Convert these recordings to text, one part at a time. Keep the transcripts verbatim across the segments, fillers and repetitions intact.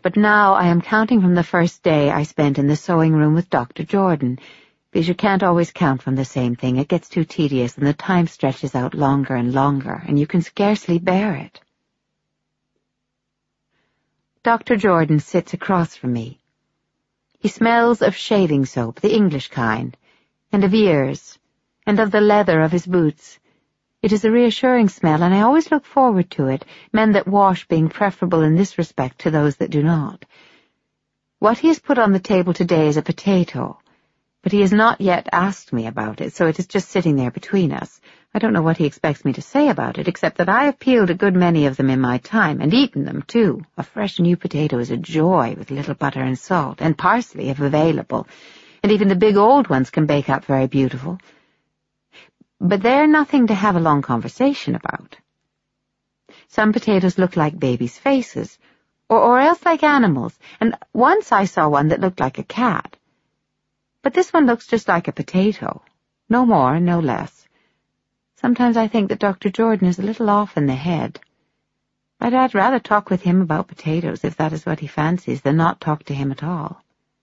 But now I am counting from the first day I spent in the sewing room with Doctor Jordan, because you can't always count from the same thing. It gets too tedious, and the time stretches out longer and longer, and you can scarcely bear it. Doctor Jordan sits across from me. He smells of shaving soap, the English kind, and of ears, and of the leather of his boots. It is a reassuring smell, and I always look forward to it, men that wash being preferable in this respect to those that do not. What he has put on the table today is a potato, but he has not yet asked me about it, so it is just sitting there between us. I don't know what he expects me to say about it, except that I have peeled a good many of them in my time, and eaten them, too. A fresh new potato is a joy with little butter and salt, and parsley if available, and even the big old ones can bake up very beautiful. But they're nothing to have a long conversation about. Some potatoes look like babies' faces, or, or else like animals, and once I saw one that looked like a cat. But this one looks just like a potato, no more and no less. Sometimes I think that Doctor Jordan is a little off in the head. But I'd rather talk with him about potatoes, if that is what he fancies, than not talk to him at all.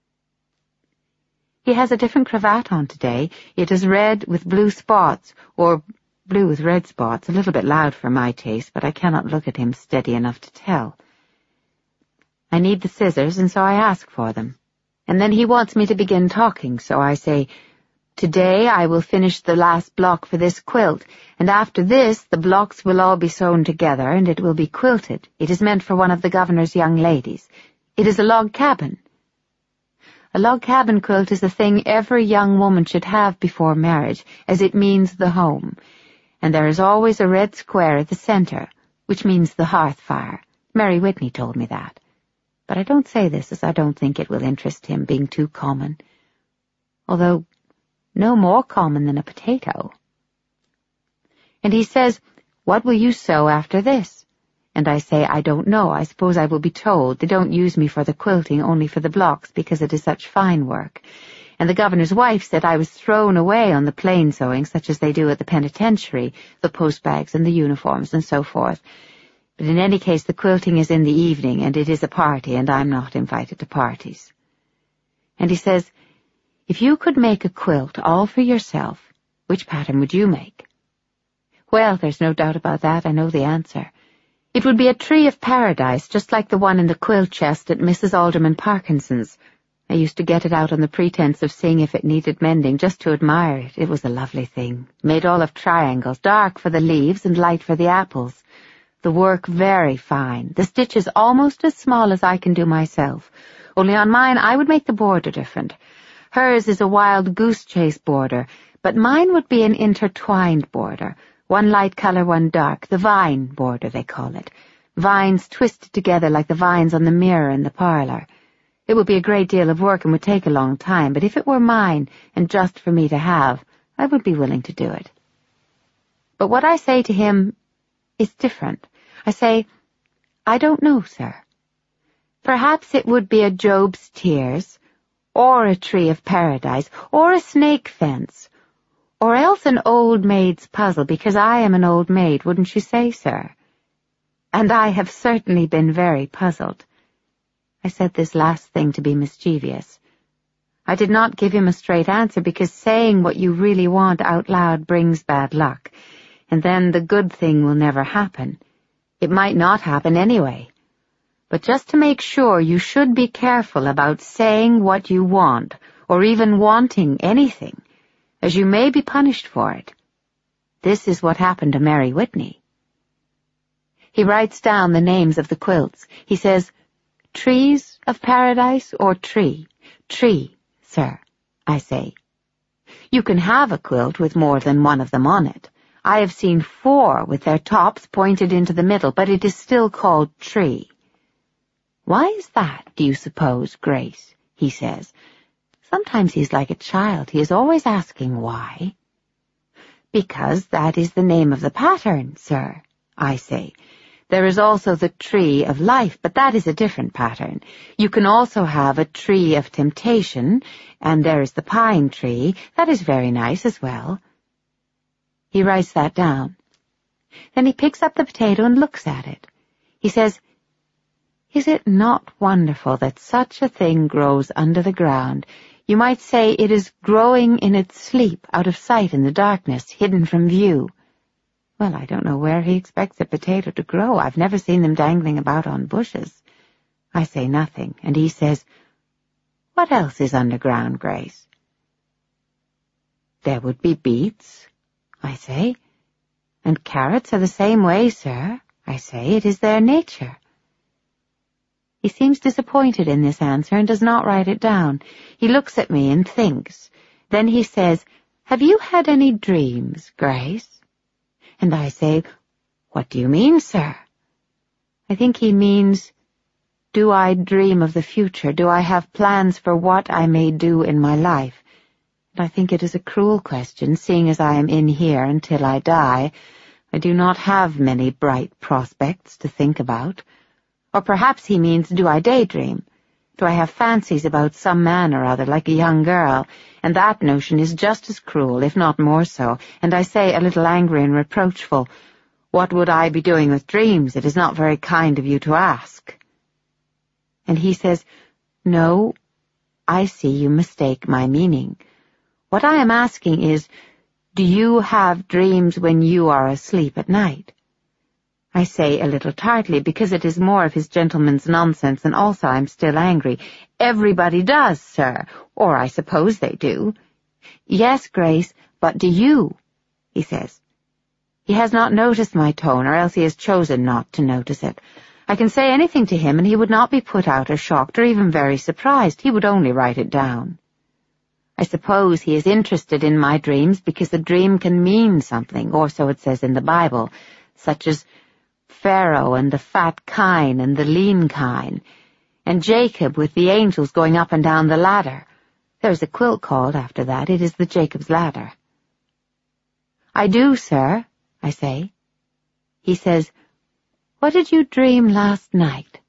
He has a different cravat on today. It is red with blue spots, or blue with red spots, a little bit loud for my taste, but I cannot look at him steady enough to tell. I need the scissors, and so I ask for them. And then he wants me to begin talking, so I say, "Today I will finish the last block for this quilt, and after this the blocks will all be sewn together, and it will be quilted. It is meant for one of the governor's young ladies. It is a log cabin. A log cabin quilt is a thing every young woman should have before marriage, as it means the home. And there is always a red square at the center, which means the hearth fire. Mary Whitney told me that. But I don't say this as I don't think it will interest him, being too common. Although no more common than a potato. And he says, 'What will you sew after this?' And I say, 'I don't know. I suppose I will be told. They don't use me for the quilting, only for the blocks, because it is such fine work. And the governor's wife said I was thrown away on the plain sewing, such as they do at the penitentiary, the postbags and the uniforms and so forth. But in any case, the quilting is in the evening, and it is a party, and I'm not invited to parties.' And he says, 'If you could make a quilt all for yourself, which pattern would you make?' Well, there's no doubt about that. I know the answer. It would be a tree of paradise, just like the one in the quilt chest at Missus Alderman Parkinson's. I used to get it out on the pretense of seeing if it needed mending, just to admire it. It was a lovely thing, made all of triangles, dark for the leaves and light for the apples. The work very fine, the stitches almost as small as I can do myself, only on mine I would make the border different. Hers is a wild goose chase border, but mine would be an intertwined border, one light color, one dark, the vine border they call it, vines twisted together like the vines on the mirror in the parlor. It would be a great deal of work and would take a long time, but if it were mine and just for me to have, I would be willing to do it. But what I say to him is different. I say, 'I don't know, sir. Perhaps it would be a Job's tears, or a tree of paradise, or a snake fence, or else an old maid's puzzle, because I am an old maid, wouldn't you say, sir? And I have certainly been very puzzled.' I said this last thing to be mischievous. I did not give him a straight answer, because saying what you really want out loud brings bad luck, and then the good thing will never happen. It might not happen anyway. But just to make sure, you should be careful about saying what you want, or even wanting anything, as you may be punished for it. This is what happened to Mary Whitney." He writes down the names of the quilts. He says, "Trees of paradise or tree?" "Tree, sir," I say. "You can have a quilt with more than one of them on it. I have seen four with their tops pointed into the middle, but it is still called tree." "Why is that, do you suppose, Grace?" he says. Sometimes he's like a child. He is always asking why. "Because that is the name of the pattern, sir," I say. "There is also the tree of life, but that is a different pattern. You can also have a tree of temptation, and there is the pine tree. That is very nice as well." He writes that down. Then he picks up the potato and looks at it. He says, Is it not wonderful that such a thing grows under the ground? You might say it is growing in its sleep, out of sight in the darkness, hidden from view. Well, I don't know where he expects a potato to grow. I've never seen them dangling about on bushes. I say nothing, and he says, "What else is underground, Grace?" "There would be beets," I say. "And carrots are the same way, sir," I say. "It is their nature." He seems disappointed in this answer and does not write it down. He looks at me and thinks. Then he says, "Have you had any dreams, Grace?" And I say, "What do you mean, sir?" I think he means, do I dream of the future? Do I have plans for what I may do in my life? And I think it is a cruel question, seeing as I am in here until I die. I do not have many bright prospects to think about. Or perhaps he means, do I daydream? Do I have fancies about some man or other, like a young girl? And that notion is just as cruel, if not more so, and I say, a little angry and reproachful, "What would I be doing with dreams? It is not very kind of you to ask." And he says, "No, I see you mistake my meaning. What I am asking is, do you have dreams when you are asleep at night?" I say a little tartly, because it is more of his gentleman's nonsense, and also I'm still angry. "Everybody does, sir, or I suppose they do." "Yes, Grace, but do you?" he says. He has not noticed my tone, or else he has chosen not to notice it. I can say anything to him, and he would not be put out or shocked or even very surprised. He would only write it down. I suppose he is interested in my dreams because the dream can mean something, or so it says in the Bible, such as Pharaoh and the fat kine and the lean kine, and Jacob with the angels going up and down the ladder. There's a quilt called after that. It is the Jacob's Ladder. "I do, sir," I say. He says, "What did you dream last night?"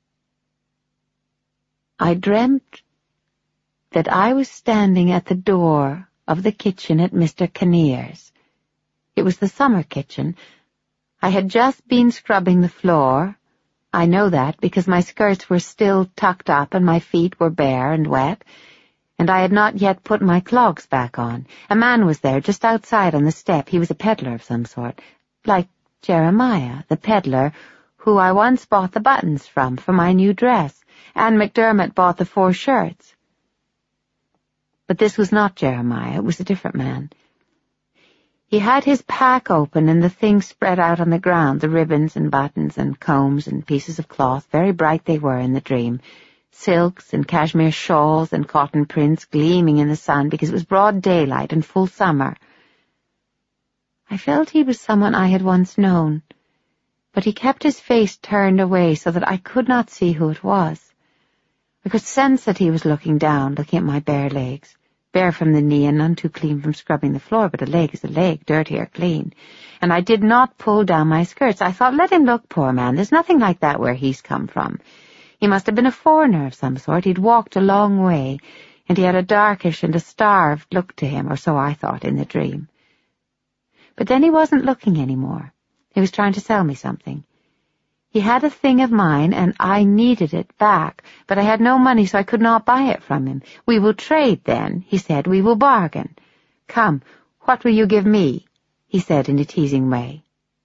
I dreamt that I was standing at the door of the kitchen at Mister Kinnear's. It was the summer kitchen. I had just been scrubbing the floor. I know that because my skirts were still tucked up and my feet were bare and wet, and I had not yet put my clogs back on. A man was there just outside on the step. He was a peddler of some sort, like Jeremiah, the peddler, who I once bought the buttons from for my new dress. Anne McDermott bought the four shirts. But this was not Jeremiah. It was a different man. He had his pack open and the things spread out on the ground, the ribbons and buttons and combs and pieces of cloth. Very bright they were in the dream. Silks and cashmere shawls and cotton prints gleaming in the sun because it was broad daylight and full summer. I felt he was someone I had once known, but he kept his face turned away so that I could not see who it was. I could sense that he was looking down, looking at my bare legs, bare from the knee and none too clean from scrubbing the floor, but a leg is a leg, dirty or clean. And I did not pull down my skirts. I thought, let him look, poor man. There's nothing like that where he's come from. He must have been a foreigner of some sort. He'd walked a long way, and he had a darkish and a starved look to him, or so I thought in the dream. But then he wasn't looking any more. He was trying to sell me something. He had a thing of mine, and I needed it back, but I had no money, so I could not buy it from him. "We will trade, then," he said. "We will bargain. Come, what will you give me?" he said in a teasing way.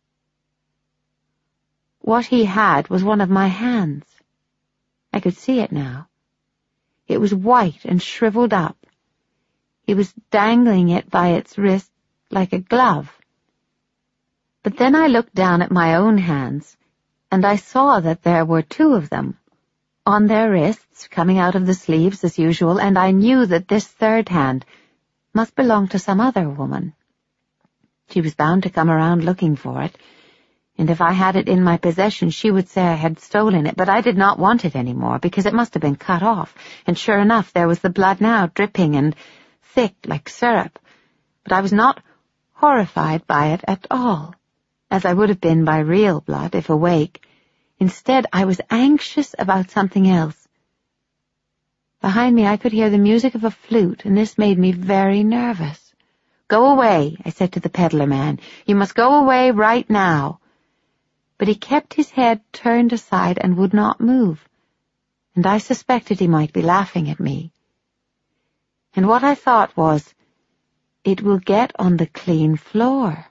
What he had was one of my hands. I could see it now. It was white and shriveled up. He was dangling it by its wrist like a glove. But then I looked down at my own hands, and I saw that there were two of them, on their wrists, coming out of the sleeves as usual, and I knew that this third hand must belong to some other woman. She was bound to come around looking for it, and if I had it in my possession, she would say I had stolen it, but I did not want it any more, because it must have been cut off, and sure enough, there was the blood now, dripping and thick like syrup. But I was not horrified by it at all, as I would have been by real blood, if awake. Instead, I was anxious about something else. Behind me I could hear the music of a flute, and this made me very nervous. "Go away," I said to the peddler man. "You must go away right now." but he kept his head turned aside and would not move, and I suspected he might be laughing at me. And what I thought was, it will get on the clean floor.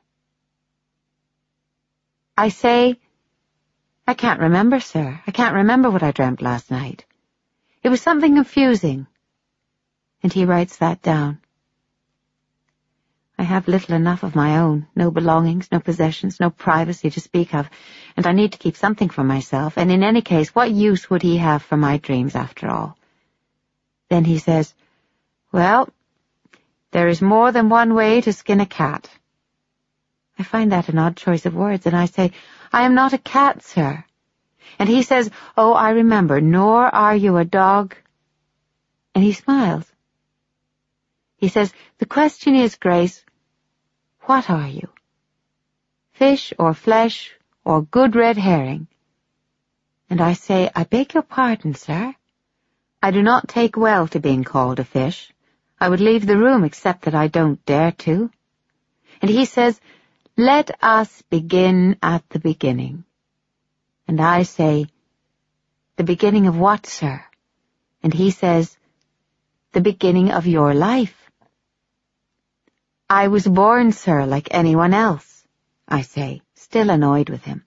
I say, I can't remember, sir. I can't remember what I dreamt last night. It was something confusing. And he writes that down. I have little enough of my own, no belongings, no possessions, no privacy to speak of, and I need to keep something for myself, and in any case, what use would he have for my dreams after all? Then he says, well, there is more than one way to skin a cat. I find that an odd choice of words, and I say, I am not a cat, sir. And he says, oh, I remember, nor are you a dog. And he smiles. He says, the question is, Grace, what are you? Fish or flesh or good red herring? And I say, I beg your pardon, sir. I do not take well to being called a fish. I would leave the room except that I don't dare to. And he says, let us begin at the beginning. And I say, the beginning of what, sir? And he says, the beginning of your life. I was born, sir, like anyone else, I say, still annoyed with him.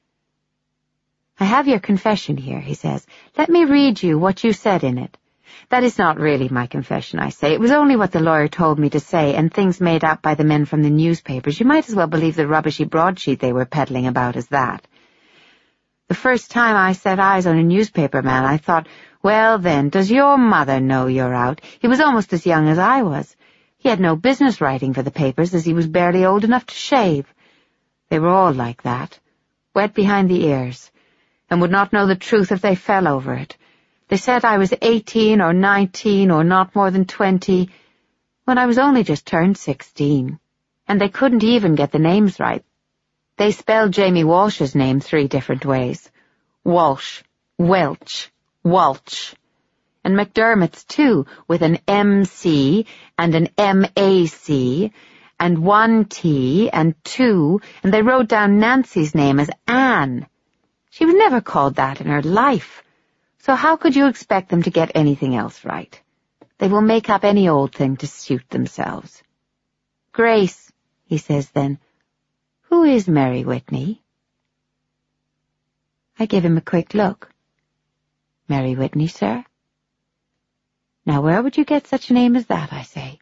I have your confession here, he says. Let me read you what you said in it. That is not really my confession, I say. It was only what the lawyer told me to say, and things made up by the men from the newspapers. You might as well believe the rubbishy broadsheet they were peddling about as that. The first time I set eyes on a newspaper man, I thought, well then, does your mother know you're out? He was almost as young as I was. He had no business writing for the papers, as he was barely old enough to shave. They were all like that, wet behind the ears, and would not know the truth if they fell over it. They said I was eighteen or nineteen or not more than twenty, when I was only just turned sixteen, and they couldn't even get the names right. They spelled Jamie Walsh's name three different ways. Walsh, Welch, Walsh. And McDermott's too, with an M C and an M A C and one T and two, and they wrote down Nancy's name as Anne. She was never called that in her life. So how could you expect them to get anything else right? They will make up any old thing to suit themselves. Grace, he says then, who is Mary Whitney? I give him a quick look. Mary Whitney, sir? Now where would you get such a name as that, I say?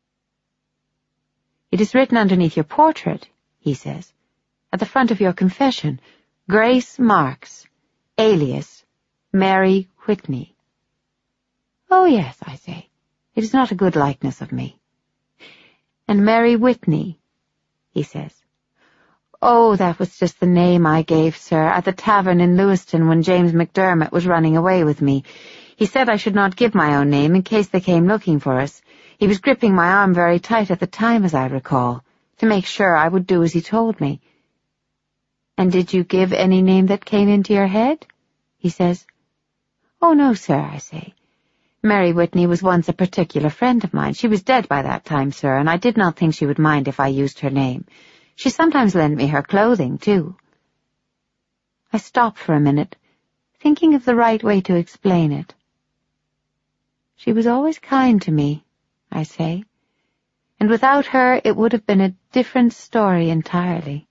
It is written underneath your portrait, he says, at the front of your confession, Grace Marks, alias Mary Whitney. Oh yes, I say, it is not a good likeness of me. And Mary Whitney, he says. Oh, that was just the name I gave, sir, at the tavern in Lewiston when James McDermott was running away with me. He said I should not give my own name in case they came looking for us. He was gripping my arm very tight at the time, as I recall, to make sure I would do as he told me. And did you give any name that came into your head? He says. Oh, no, sir, I say. Mary Whitney was once a particular friend of mine. She was dead by that time, sir, and I did not think she would mind if I used her name. She sometimes lent me her clothing, too. I stop for a minute, thinking of the right way to explain it. She was always kind to me, I say, and without her it would have been a different story entirely.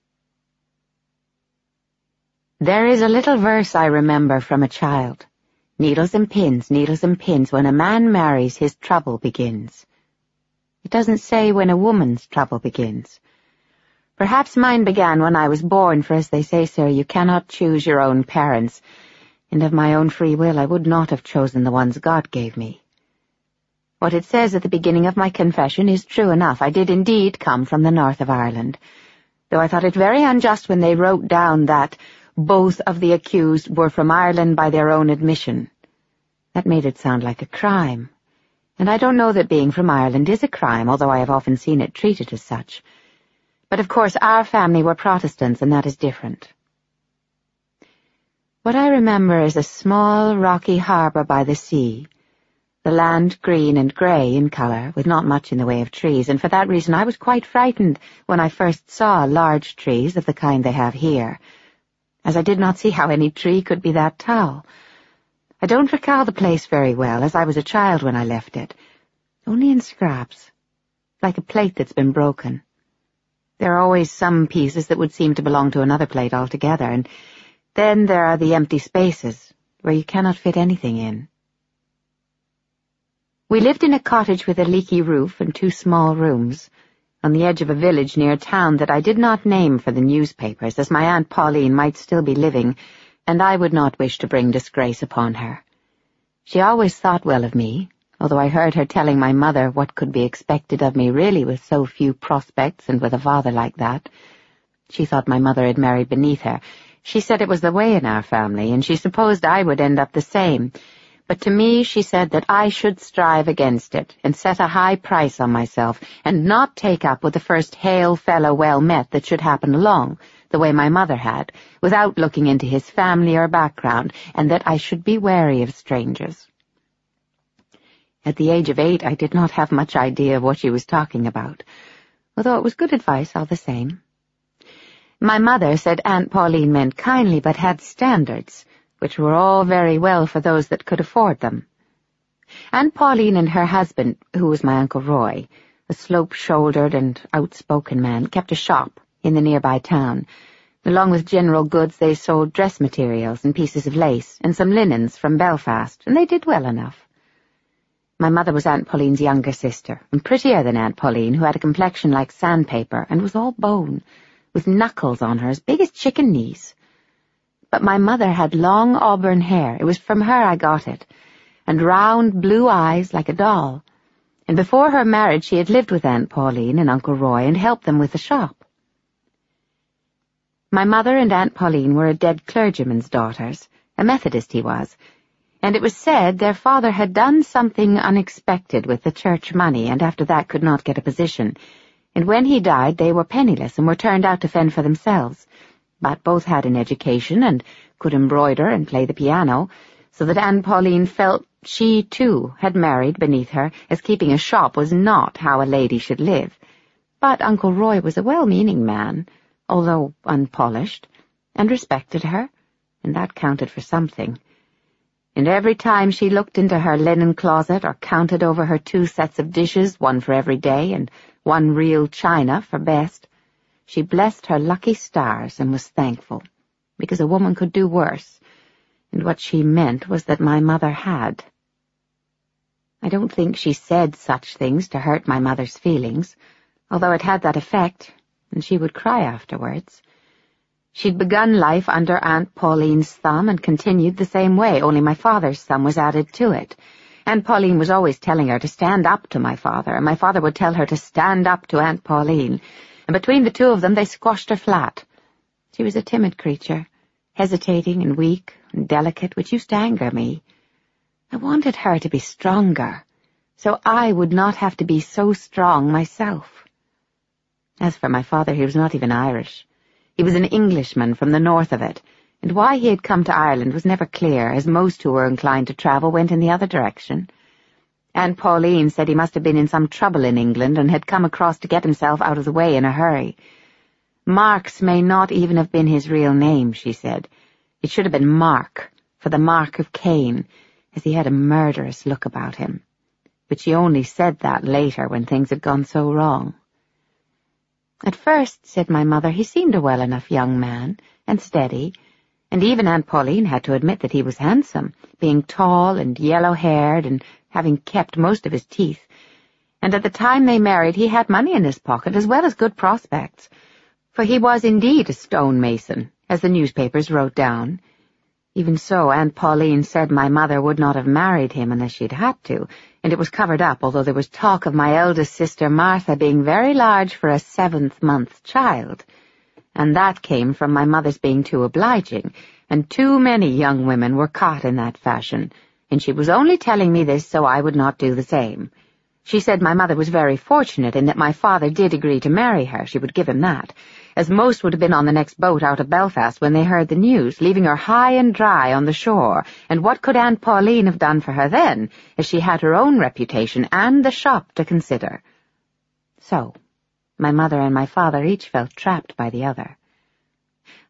There is a little verse I remember from a child. Needles and pins, needles and pins, when a man marries his trouble begins. It doesn't say when a woman's trouble begins. Perhaps mine began when I was born, for as they say, sir, you cannot choose your own parents, and of my own free will I would not have chosen the ones God gave me. What it says at the beginning of my confession is true enough. I did indeed come from the north of Ireland, though I thought it very unjust when they wrote down that both of the accused were from Ireland by their own admission. That made it sound like a crime, and I don't know that being from Ireland is a crime, although I have often seen it treated as such. But of course our family were Protestants, and that is different. What I remember is a small rocky harbour by the sea, the land green and grey in colour, with not much in the way of trees, and for that reason I was quite frightened when I first saw large trees of the kind they have here. as I did not see how any tree could be that tall. I don't recall the place very well, as I was a child when I left it, only in scraps, like a plate that's been broken. There are always some pieces that would seem to belong to another plate altogether, and then there are the empty spaces where you cannot fit anything in. We lived in a cottage with a leaky roof and two small rooms, on the edge of a village near town that I did not name for the newspapers, as my Aunt Pauline might still be living, and I would not wish to bring disgrace upon her. She always thought well of me, although I heard her telling my mother what could be expected of me really with so few prospects and with a father like that. She thought my mother had married beneath her. She said it was the way in our family, and she supposed I would end up the same. But to me she said that I should strive against it, and set a high price on myself, and not take up with the first hail fellow well met that should happen along, the way my mother had, without looking into his family or background, and that I should be wary of strangers. At the age of eight I did not have much idea of what she was talking about, although it was good advice all the same. My mother said Aunt Pauline meant kindly, but had standards, which were all very well for those that could afford them. Aunt Pauline and her husband, who was my Uncle Roy, a slope-shouldered and outspoken man, kept a shop in the nearby town. Along with general goods they sold dress materials and pieces of lace and some linens from Belfast, and they did well enough. My mother was Aunt Pauline's younger sister, and prettier than Aunt Pauline, who had a complexion like sandpaper and was all bone, with knuckles on her as big as chicken knees. But my mother had long auburn hair, it was from her I got it, and round blue eyes like a doll, and before her marriage she had lived with Aunt Pauline and Uncle Roy and helped them with the shop. My mother and Aunt Pauline were a dead clergyman's daughters, a Methodist he was, and it was said their father had done something unexpected with the church money, and after that could not get a position, and when he died they were penniless and were turned out to fend for themselves. But both had an education and could embroider and play the piano, so that Aunt Pauline felt she, too, had married beneath her, as keeping a shop was not how a lady should live. But Uncle Roy was a well-meaning man, although unpolished, and respected her, and that counted for something. And every time she looked into her linen closet or counted over her two sets of dishes, one for every day and one real china for best, she blessed her lucky stars and was thankful, because a woman could do worse, and what she meant was that my mother had. I don't think she said such things to hurt my mother's feelings, although it had that effect, and she would cry afterwards. She'd begun life under Aunt Pauline's thumb and continued the same way, only my father's thumb was added to it. Aunt Pauline was always telling her to stand up to my father, and my father would tell her to stand up to Aunt Pauline, and between the two of them they squashed her flat. She was a timid creature, hesitating and weak and delicate, which used to anger me. I wanted her to be stronger, so I would not have to be so strong myself. As for my father, he was not even Irish. He was an Englishman from the north of it, and why he had come to Ireland was never clear, as most who were inclined to travel went in the other direction. Aunt Pauline said he must have been in some trouble in England and had come across to get himself out of the way in a hurry. Marks may not even have been his real name, she said. It should have been Mark, for the mark of Cain, as he had a murderous look about him. But she only said that later, when things had gone so wrong. At first, said my mother, he seemed a well enough young man, and steady, and even Aunt Pauline had to admit that he was handsome, being tall and yellow-haired and having kept most of his teeth, and at the time they married he had money in his pocket as well as good prospects, for he was indeed a stonemason, as the newspapers wrote down. Even so, Aunt Pauline said my mother would not have married him unless she'd had to, and it was covered up, although there was talk of my eldest sister Martha being very large for a seventh-month child, and that came from my mother's being too obliging, and too many young women were caught in that fashion, and she was only telling me this so I would not do the same. She said my mother was very fortunate in that my father did agree to marry her, she would give him that, as most would have been on the next boat out of Belfast when they heard the news, leaving her high and dry on the shore, and what could Aunt Pauline have done for her then, as she had her own reputation and the shop to consider? So, my mother and my father each felt trapped by the other.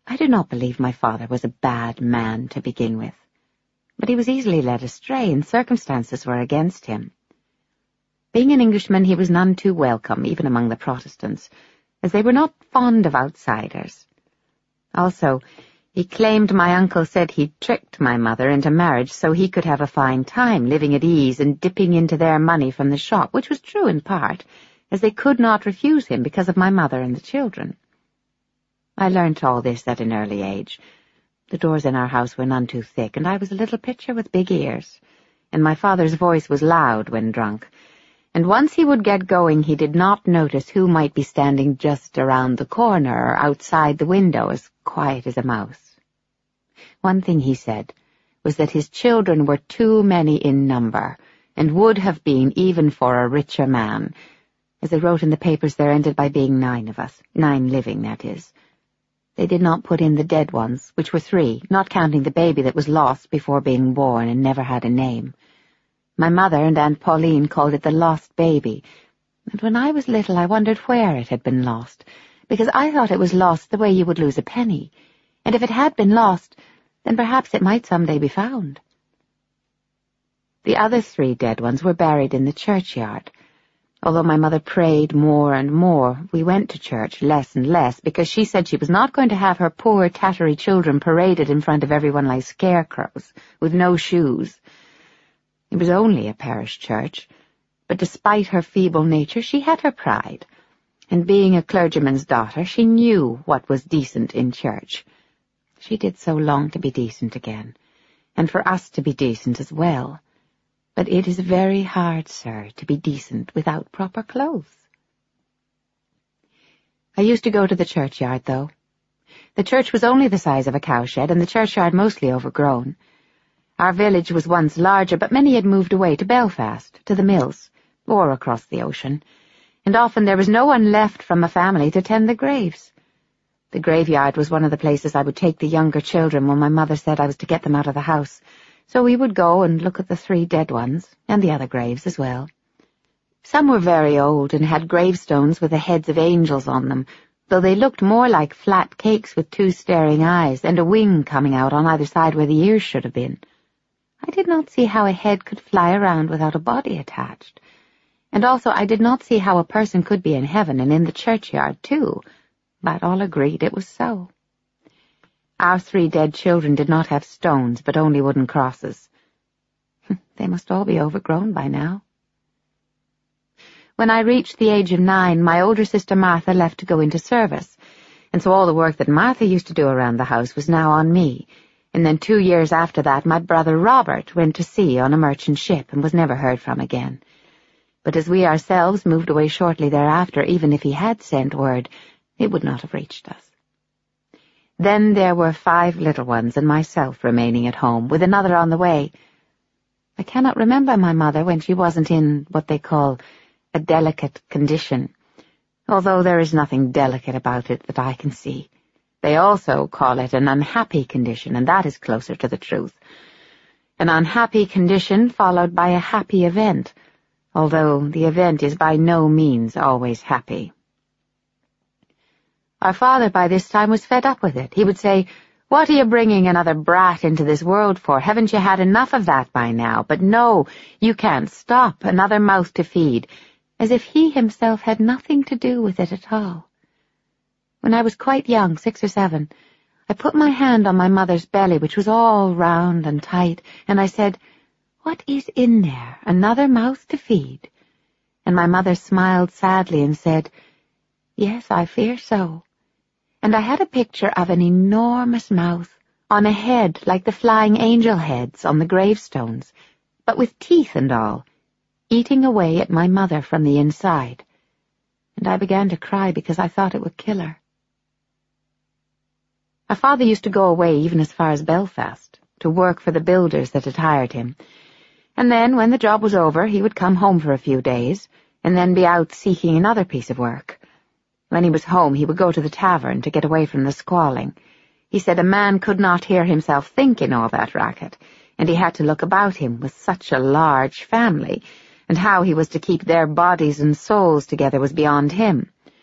I do not believe my father was a bad man to begin with, but he was easily led astray, and circumstances were against him. Being an Englishman, he was none too welcome, even among the Protestants, as they were not fond of outsiders. Also, he claimed my uncle said he'd tricked my mother into marriage so he could have a fine time living at ease and dipping into their money from the shop, which was true in part, as they could not refuse him because of my mother and the children. I learnt all this at an early age. The doors in our house were none too thick, and I was a little pitcher with big ears, and my father's voice was loud when drunk, and once he would get going he did not notice who might be standing just around the corner or outside the window, as quiet as a mouse. One thing he said was that his children were too many in number, and would have been even for a richer man. As they wrote in the papers, there ended by being nine of us, nine living, that is. They did not put in the dead ones, which were three, not counting the baby that was lost before being born and never had a name. My mother and Aunt Pauline called it the lost baby, and when I was little I wondered where it had been lost, because I thought it was lost the way you would lose a penny, and if it had been lost, then perhaps it might some day be found. The other three dead ones were buried in the churchyard. Although my mother prayed more and more, we went to church less and less, because she said she was not going to have her poor tattery children paraded in front of everyone like scarecrows, with no shoes. It was only a parish church, but despite her feeble nature she had her pride, and being a clergyman's daughter she knew what was decent in church. She did so long to be decent again, and for us to be decent as well. But it is very hard, sir, to be decent without proper clothes. I used to go to the churchyard, though. The church was only the size of a cowshed, and the churchyard mostly overgrown. Our village was once larger, but many had moved away to Belfast, to the mills, or across the ocean, and often there was no one left from a family to tend the graves. The graveyard was one of the places I would take the younger children when my mother said I was to get them out of the house, so we would go and look at the three dead ones, and the other graves as well. Some were very old and had gravestones with the heads of angels on them, though they looked more like flat cakes with two staring eyes and a wing coming out on either side where the ears should have been. I did not see how a head could fly around without a body attached, and also I did not see how a person could be in heaven and in the churchyard too, but all agreed it was so. Our three dead children did not have stones, but only wooden crosses. They must all be overgrown by now. When I reached the age of nine, my older sister Martha left to go into service, and so all the work that Martha used to do around the house was now on me, and then two years after that my brother Robert went to sea on a merchant ship and was never heard from again. But as we ourselves moved away shortly thereafter, even if he had sent word, it would not have reached us. Then there were five little ones and myself remaining at home, with another on the way. I cannot remember my mother when she wasn't in what they call a delicate condition, although there is nothing delicate about it that I can see. They also call it an unhappy condition, and that is closer to the truth. An unhappy condition followed by a happy event, although the event is by no means always happy. Our father by this time was fed up with it. He would say, "What are you bringing another brat into this world for? Haven't you had enough of that by now? But no, you can't stop, another mouth to feed," as if he himself had nothing to do with it at all. When I was quite young, six or seven, I put my hand on my mother's belly, which was all round and tight, and I said, "What is in there, another mouth to feed?" And my mother smiled sadly and said, "Yes, I fear so." And I had a picture of an enormous mouth, on a head like the flying angel heads on the gravestones, but with teeth and all, eating away at my mother from the inside. And I began to cry because I thought it would kill her. Our father used to go away even as far as Belfast, to work for the builders that had hired him, and then, when the job was over, he would come home for a few days, and then be out seeking another piece of work. When he was home, he would go to the tavern to get away from the squalling. He said a man could not hear himself think in all that racket, and he had to look about him with such a large family, and how he was to keep their bodies and souls together was beyond him.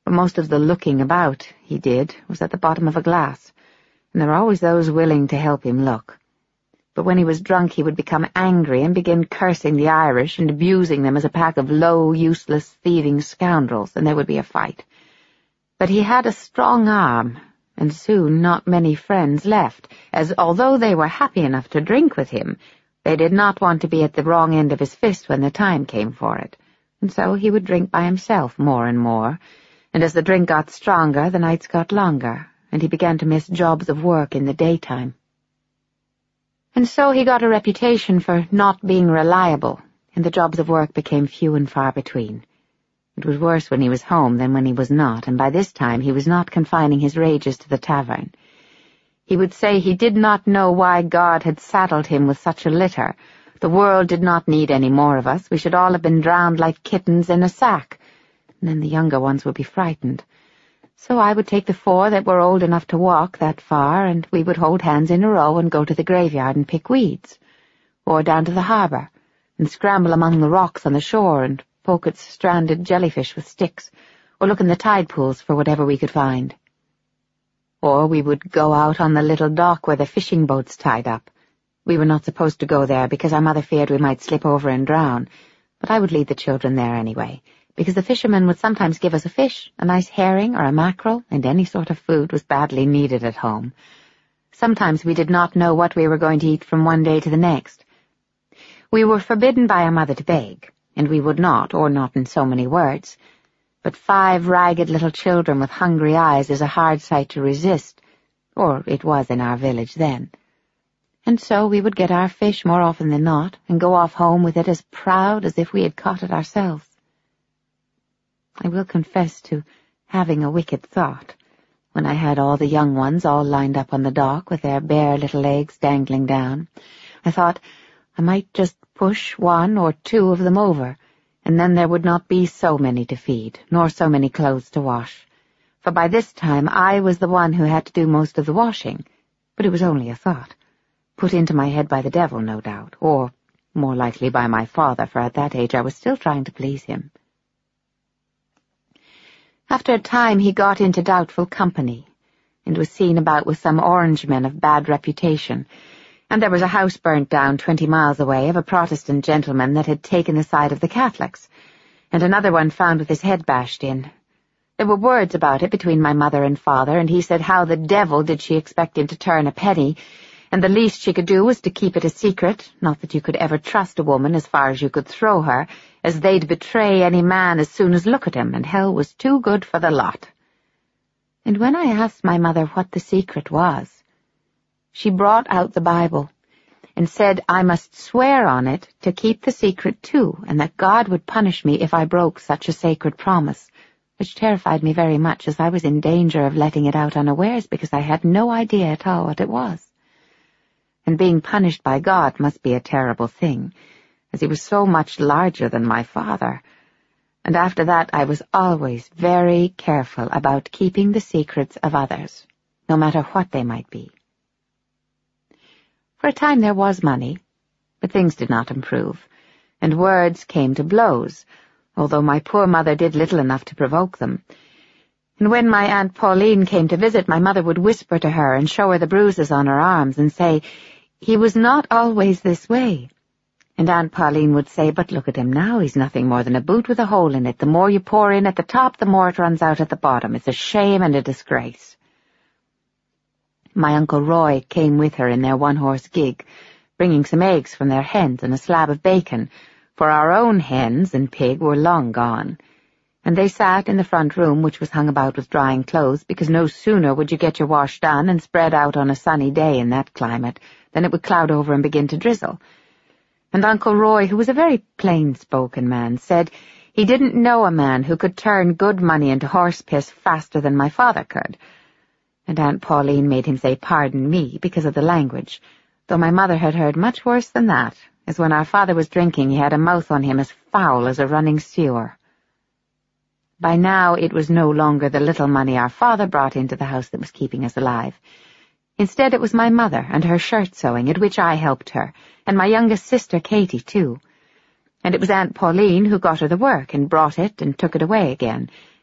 but most of the looking about he did was at the bottom of a glass, and there were always those willing to help him look. But when he was drunk he would become angry and begin cursing the Irish and abusing them as a pack of low, useless, thieving scoundrels, and there would be a fight. But he had a strong arm, and soon not many friends left, as although they were happy enough to drink with him, they did not want to be at the wrong end of his fist when the time came for it, and so he would drink by himself more and more, and as the drink got stronger, the nights got longer, and he began to miss jobs of work in the daytime. And so he got a reputation for not being reliable, and the jobs of work became few and far between. It was worse when he was home than when he was not, and by this time he was not confining his rages to the tavern. He would say he did not know why God had saddled him with such a litter. The world did not need any more of us. We should all have been drowned like kittens in a sack. And then the younger ones would be frightened. So I would take the four that were old enough to walk that far, and we would hold hands in a row and go to the graveyard and pick weeds, or down to the harbour, and scramble among the rocks on the shore and poke at stranded jellyfish with sticks, or look in the tide pools for whatever we could find. Or we would go out on the little dock where the fishing boats tied up. We were not supposed to go there because our mother feared we might slip over and drown, but I would lead the children there anyway, because the fishermen would sometimes give us a fish, a nice herring or a mackerel, and any sort of food was badly needed at home. Sometimes we did not know what we were going to eat from one day to the next. We were forbidden by our mother to beg, and we would not, or not in so many words. But five ragged little children with hungry eyes is a hard sight to resist, or it was in our village then. And so we would get our fish more often than not, and go off home with it as proud as if we had caught it ourselves. I will confess to having a wicked thought, when I had all the young ones all lined up on the dock with their bare little legs dangling down. I thought I might just push one or two of them over, and then there would not be so many to feed, nor so many clothes to wash. For by this time I was the one who had to do most of the washing, but it was only a thought, put into my head by the devil, no doubt, or more likely by my father, for at that age I was still trying to please him. After a time he got into doubtful company, and was seen about with some Orangemen of bad reputation, and there was a house burnt down twenty miles away of a Protestant gentleman that had taken the side of the Catholics, and another one found with his head bashed in. There were words about it between my mother and father, and he said how the devil did she expect him to turn a penny, and the least she could do was to keep it a secret, not that you could ever trust a woman as far as you could throw her, as they'd betray any man as soon as look at him, and hell was too good for the lot. And when I asked my mother what the secret was, she brought out the Bible, and said I must swear on it to keep the secret too, and that God would punish me if I broke such a sacred promise, which terrified me very much, as I was in danger of letting it out unawares because I had no idea at all what it was. And being punished by God must be a terrible thing, as he was so much larger than my father. And after that I was always very careful about keeping the secrets of others, no matter what they might be. For a time there was money, but things did not improve, and words came to blows, although my poor mother did little enough to provoke them. And when my Aunt Pauline came to visit, my mother would whisper to her and show her the bruises on her arms and say, "He was not always this way." And Aunt Pauline would say, "But look at him now, he's nothing more than a boot with a hole in it. The more you pour in at the top, the more it runs out at the bottom. It's a shame and a disgrace." My Uncle Roy came with her in their one-horse gig, bringing some eggs from their hens and a slab of bacon, for our own hens and pig were long gone. And they sat in the front room, which was hung about with drying clothes, because no sooner would you get your wash done and spread out on a sunny day in that climate than it would cloud over and begin to drizzle. And Uncle Roy, who was a very plain-spoken man, said he didn't know a man who could turn good money into horse-piss faster than my father could. And Aunt Pauline made him say "pardon me" because of the language, though my mother had heard much worse than that, as when our father was drinking he had a mouth on him as foul as a running sewer. By now it was no longer the little money our father brought into the house that was keeping us alive. Instead it was my mother and her shirt-sewing, at which I helped her, and my youngest sister Katie too. And it was Aunt Pauline who got her the work and brought it and took it away again,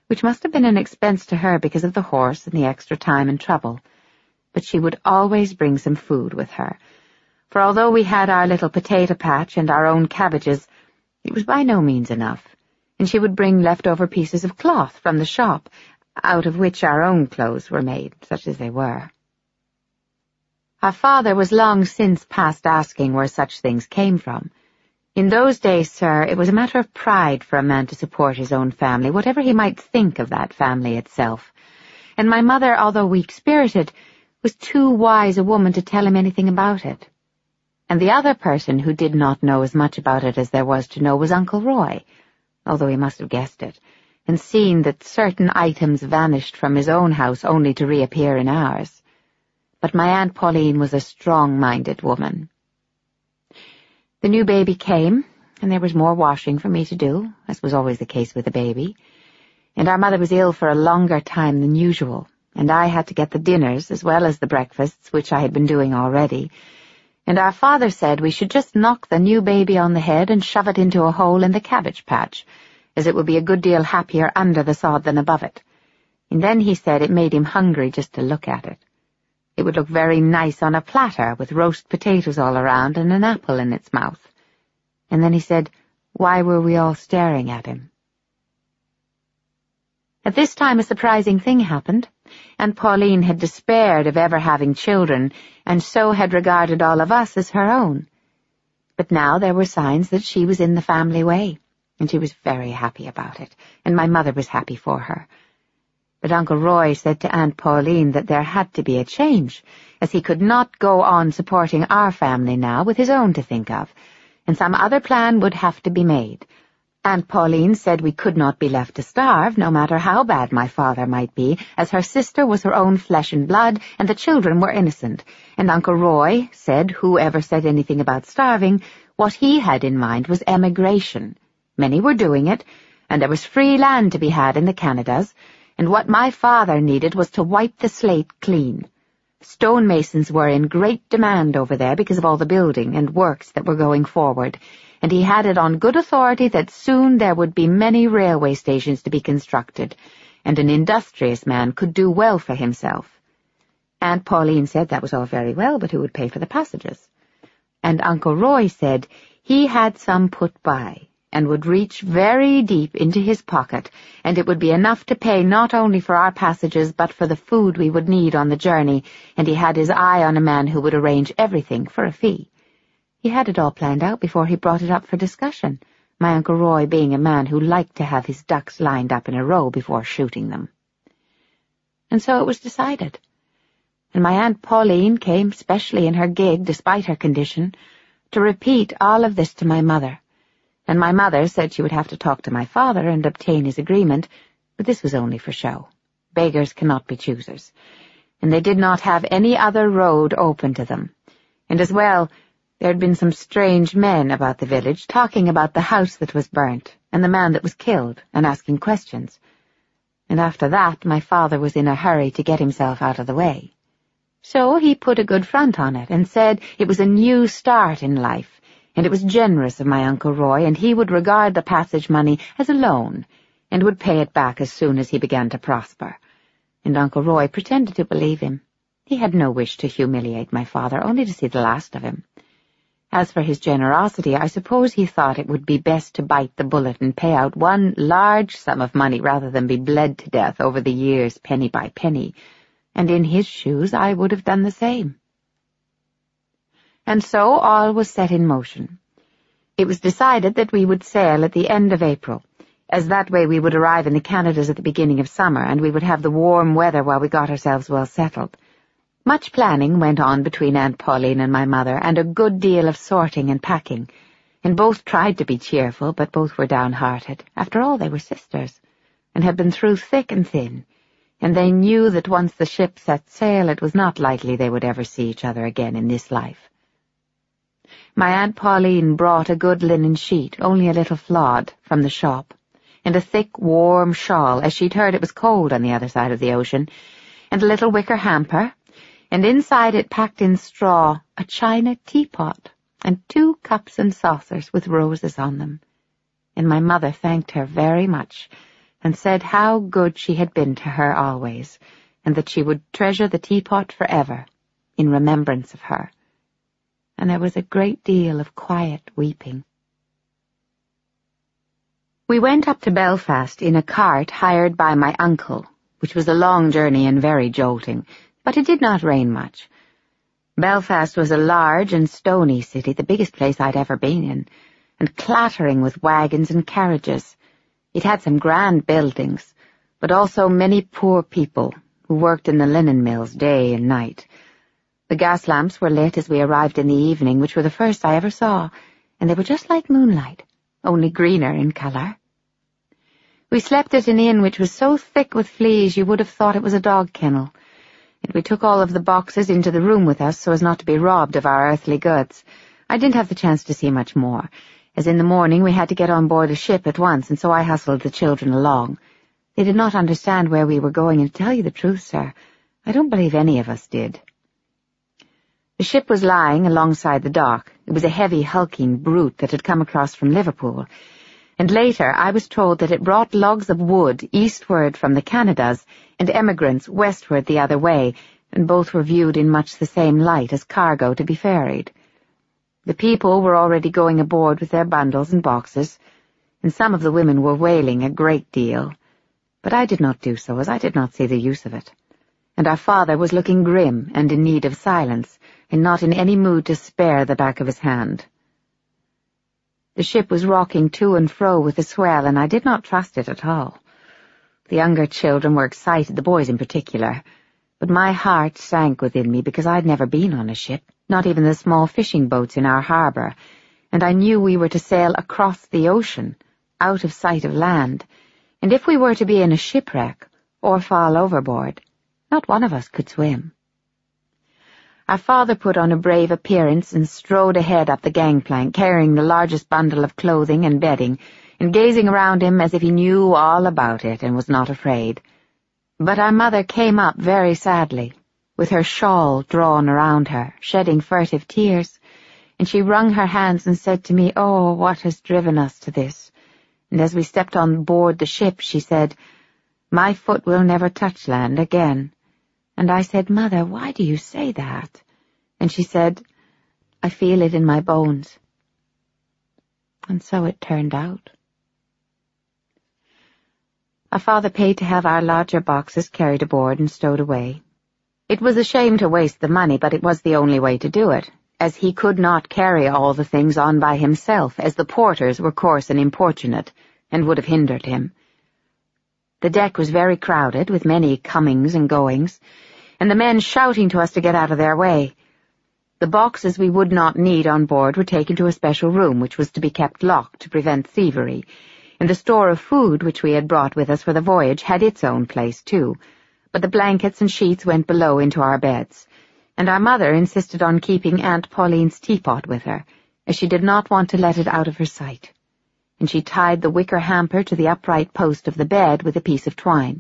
which must have been an expense to her because of the horse and the extra time and trouble. But she would always bring some food with her, for although we had our little potato patch and our own cabbages, it was by no means enough, and she would bring leftover pieces of cloth from the shop, out of which our own clothes were made, such as they were. Our father was long since past asking where such things came from. In those days, sir, it was a matter of pride for a man to support his own family, whatever he might think of that family itself. And my mother, although weak-spirited, was too wise a woman to tell him anything about it. And the other person who did not know as much about it as there was to know was Uncle Roy, although he must have guessed it, and seen that certain items vanished from his own house only to reappear in ours. But my Aunt Pauline was a strong-minded woman. The new baby came, and there was more washing for me to do, as was always the case with a baby, and our mother was ill for a longer time than usual, and I had to get the dinners as well as the breakfasts, which I had been doing already, and our father said we should just knock the new baby on the head and shove it into a hole in the cabbage patch, as it would be a good deal happier under the sod than above it, and then he said it made him hungry just to look at it. It would look very nice on a platter with roast potatoes all around and an apple in its mouth. And then he said, why were we all staring at him? At this time a surprising thing happened. Aunt Pauline had despaired of ever having children, and so had regarded all of us as her own. But now there were signs that she was in the family way, and she was very happy about it, and my mother was happy for her. But Uncle Roy said to Aunt Pauline that there had to be a change, as he could not go on supporting our family now with his own to think of, and some other plan would have to be made. Aunt Pauline said we could not be left to starve, no matter how bad my father might be, as her sister was her own flesh and blood, and the children were innocent. And Uncle Roy said whoever said anything about starving, what he had in mind was emigration. Many were doing it, and there was free land to be had in the Canadas, and what my father needed was to wipe the slate clean. Stonemasons were in great demand over there because of all the building and works that were going forward, and he had it on good authority that soon there would be many railway stations to be constructed, and an industrious man could do well for himself. Aunt Pauline said that was all very well, but who would pay for the passages? And Uncle Roy said he had some put by, and would reach very deep into his pocket, and it would be enough to pay not only for our passages but for the food we would need on the journey, and he had his eye on a man who would arrange everything for a fee. He had it all planned out before he brought it up for discussion, my Uncle Roy being a man who liked to have his ducks lined up in a row before shooting them. And so it was decided, and my Aunt Pauline came specially in her gig, despite her condition, to repeat all of this to my mother. And my mother said she would have to talk to my father and obtain his agreement, but this was only for show. Beggars cannot be choosers, and they did not have any other road open to them. And as well, there had been some strange men about the village talking about the house that was burnt and the man that was killed and asking questions. And after that, my father was in a hurry to get himself out of the way. So he put a good front on it and said it was a new start in life, and it was generous of my Uncle Roy, and he would regard the passage money as a loan, and would pay it back as soon as he began to prosper. And Uncle Roy pretended to believe him. He had no wish to humiliate my father, only to see the last of him. As for his generosity, I suppose he thought it would be best to bite the bullet and pay out one large sum of money rather than be bled to death over the years penny by penny, and in his shoes I would have done the same. And so all was set in motion. It was decided that we would sail at the end of April, as that way we would arrive in the Canadas at the beginning of summer, and we would have the warm weather while we got ourselves well settled. Much planning went on between Aunt Pauline and my mother, and a good deal of sorting and packing, and both tried to be cheerful, but both were downhearted. After all, they were sisters, and had been through thick and thin, and they knew that once the ship set sail it was not likely they would ever see each other again in this life. My Aunt Pauline brought a good linen sheet, only a little flawed, from the shop, and a thick, warm shawl, as she'd heard it was cold on the other side of the ocean, and a little wicker hamper, and inside it, packed in straw, a china teapot, and two cups and saucers with roses on them. And my mother thanked her very much, and said how good she had been to her always, and that she would treasure the teapot forever, in remembrance of her. And there was a great deal of quiet weeping. We went up to Belfast in a cart hired by my uncle, which was a long journey and very jolting, but it did not rain much. Belfast was a large and stony city, the biggest place I'd ever been in, and clattering with wagons and carriages. It had some grand buildings, but also many poor people who worked in the linen mills day and night. The gas lamps were lit as we arrived in the evening, which were the first I ever saw, and they were just like moonlight, only greener in colour. We slept at an inn which was so thick with fleas you would have thought it was a dog kennel, and we took all of the boxes into the room with us so as not to be robbed of our earthly goods. I didn't have the chance to see much more, as in the morning we had to get on board a ship at once, and so I hustled the children along. They did not understand where we were going, and to tell you the truth, sir, I don't believe any of us did. The ship was lying alongside the dock. It was a heavy, hulking brute that had come across from Liverpool, and later I was told that it brought logs of wood eastward from the Canadas and emigrants westward the other way, and both were viewed in much the same light as cargo to be ferried. The people were already going aboard with their bundles and boxes, and some of the women were wailing a great deal, but I did not do so, as I did not see the use of it, and our father was looking grim and in need of silence, and not in any mood to spare the back of his hand. The ship was rocking to and fro with the swell, and I did not trust it at all. The younger children were excited, the boys in particular, but my heart sank within me because I'd never been on a ship, not even the small fishing boats in our harbour, and I knew we were to sail across the ocean, out of sight of land, and if we were to be in a shipwreck or fall overboard, not one of us could swim. Our father put on a brave appearance and strode ahead up the gangplank, carrying the largest bundle of clothing and bedding, and gazing around him as if he knew all about it and was not afraid. But our mother came up very sadly, with her shawl drawn around her, shedding furtive tears, and she wrung her hands and said to me, "Oh, what has driven us to this?" And as we stepped on board the ship, she said, "My foot will never touch land again." And I said, "Mother, why do you say that?" And she said, "I feel it in my bones." And so it turned out. Our father paid to have our larger boxes carried aboard and stowed away. It was a shame to waste the money, but it was the only way to do it, as he could not carry all the things on by himself, as the porters were coarse and importunate, and would have hindered him. The deck was very crowded, with many comings and goings, and the men shouting to us to get out of their way. The boxes we would not need on board were taken to a special room, which was to be kept locked to prevent thievery, and the store of food which we had brought with us for the voyage had its own place too, but the blankets and sheets went below into our beds, and our mother insisted on keeping Aunt Pauline's teapot with her, as she did not want to let it out of her sight, and she tied the wicker hamper to the upright post of the bed with a piece of twine.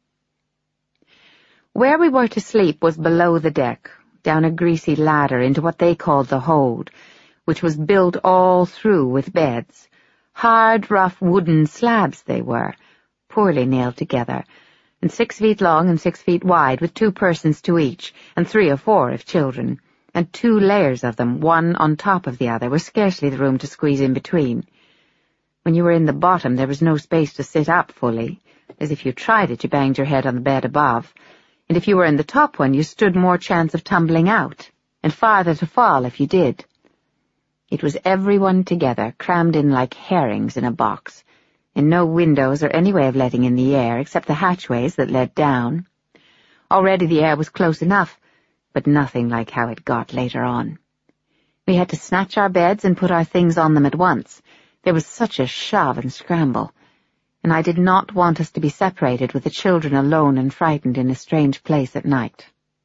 Where we were to sleep was below the deck, down a greasy ladder into what they called the hold, which was built all through with beds. Hard, rough wooden slabs they were, poorly nailed together, and six feet long and six feet wide, with two persons to each, and three or four if children, and two layers of them, one on top of the other, with scarcely the room to squeeze in between. When you were in the bottom, there was no space to sit up fully, as if you tried it, you banged your head on the bed above, and if you were in the top one, you stood more chance of tumbling out, and farther to fall if you did. It was everyone together, crammed in like herrings in a box, and no windows or any way of letting in the air, except the hatchways that led down. Already the air was close enough, but nothing like how it got later on. We had to snatch our beds and put our things on them at once. There was such a shove and scramble, and I did not want us to be separated with the children alone and frightened in a strange place at night.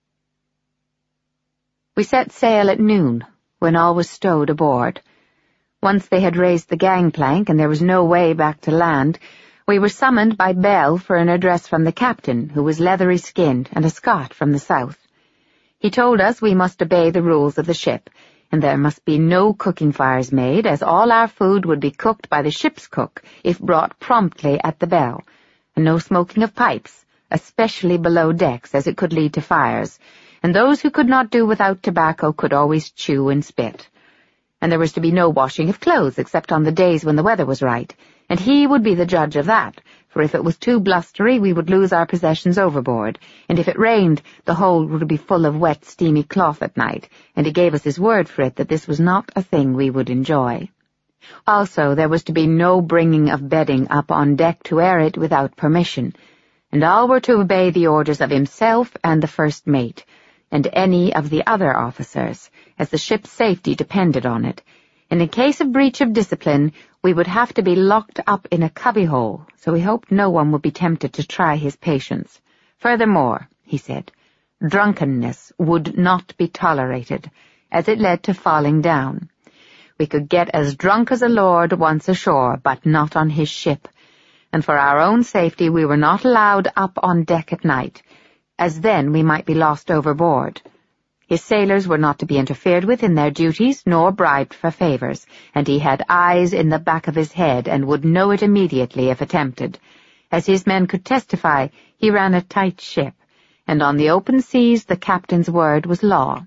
We set sail at noon, when all was stowed aboard. Once they had raised the gangplank and there was no way back to land, we were summoned by Bell for an address from the captain, who was leathery-skinned and a Scot from the south. He told us we must obey the rules of the ship, and there must be no cooking fires made, as all our food would be cooked by the ship's cook if brought promptly at the bell, and no smoking of pipes, especially below decks, as it could lead to fires, and those who could not do without tobacco could always chew and spit. And there was to be no washing of clothes except on the days when the weather was right, and he would be the judge of that, for if it was too blustery we would lose our possessions overboard, and if it rained the hold would be full of wet, steamy cloth at night, and he gave us his word for it that this was not a thing we would enjoy. Also, there was to be no bringing of bedding up on deck to air it without permission, and all were to obey the orders of himself and the first mate, and any of the other officers, as the ship's safety depended on it, and in case of breach of discipline we would have to be locked up in a cubbyhole, so he hoped no one would be tempted to try his patience. Furthermore, he said, drunkenness would not be tolerated, as it led to falling down. We could get as drunk as a lord once ashore, but not on his ship, and for our own safety we were not allowed up on deck at night, as then we might be lost overboard. His sailors were not to be interfered with in their duties, nor bribed for favours, and he had eyes in the back of his head and would know it immediately if attempted. As his men could testify, he ran a tight ship, and on the open seas the captain's word was law.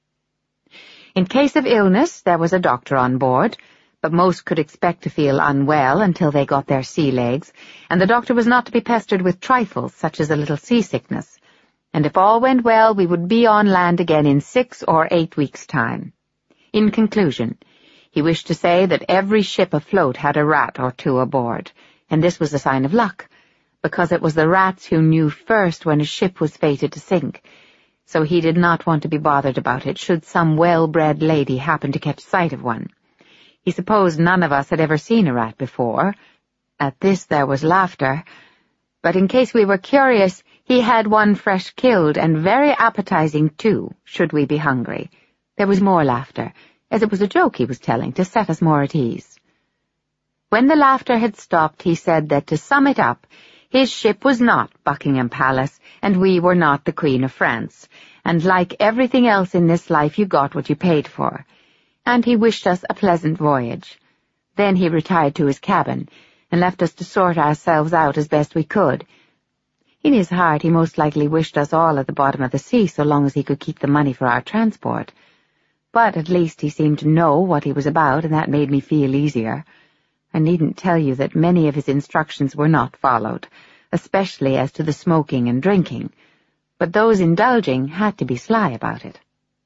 In case of illness, there was a doctor on board, but most could expect to feel unwell until they got their sea legs, and the doctor was not to be pestered with trifles such as a little seasickness. And if all went well, we would be on land again in six or eight weeks' time. In conclusion, he wished to say that every ship afloat had a rat or two aboard, and this was a sign of luck, because it was the rats who knew first when a ship was fated to sink, so he did not want to be bothered about it should some well-bred lady happen to catch sight of one. He supposed none of us had ever seen a rat before. At this there was laughter, but in case we were curious, he had one fresh killed, and very appetizing too, should we be hungry. There was more laughter, as it was a joke he was telling to set us more at ease. When the laughter had stopped, he said that, to sum it up, his ship was not Buckingham Palace, and we were not the Queen of France, and like everything else in this life you got what you paid for. And he wished us a pleasant voyage. Then he retired to his cabin, and left us to sort ourselves out as best we could. In his heart he most likely wished us all at the bottom of the sea so long as he could keep the money for our transport. But at least he seemed to know what he was about, and that made me feel easier. I needn't tell you that many of his instructions were not followed, especially as to the smoking and drinking, but those indulging had to be sly about it.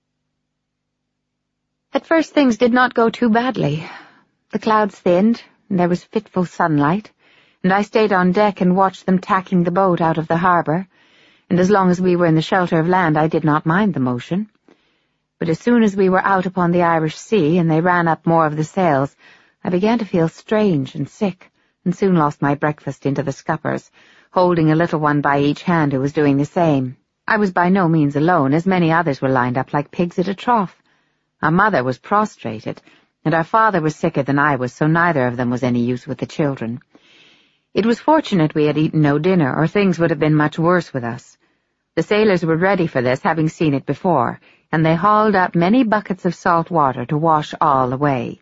At first things did not go too badly. The clouds thinned, and there was fitful sunlight, and I stayed on deck and watched them tacking the boat out of the harbour, and as long as we were in the shelter of land I did not mind the motion. But as soon as we were out upon the Irish Sea and they ran up more of the sails, I began to feel strange and sick, and soon lost my breakfast into the scuppers, holding a little one by each hand who was doing the same. I was by no means alone, as many others were lined up like pigs at a trough. Our mother was prostrated, and our father was sicker than I was, so neither of them was any use with the children. It was fortunate we had eaten no dinner, or things would have been much worse with us. The sailors were ready for this, having seen it before, and they hauled up many buckets of salt water to wash all away.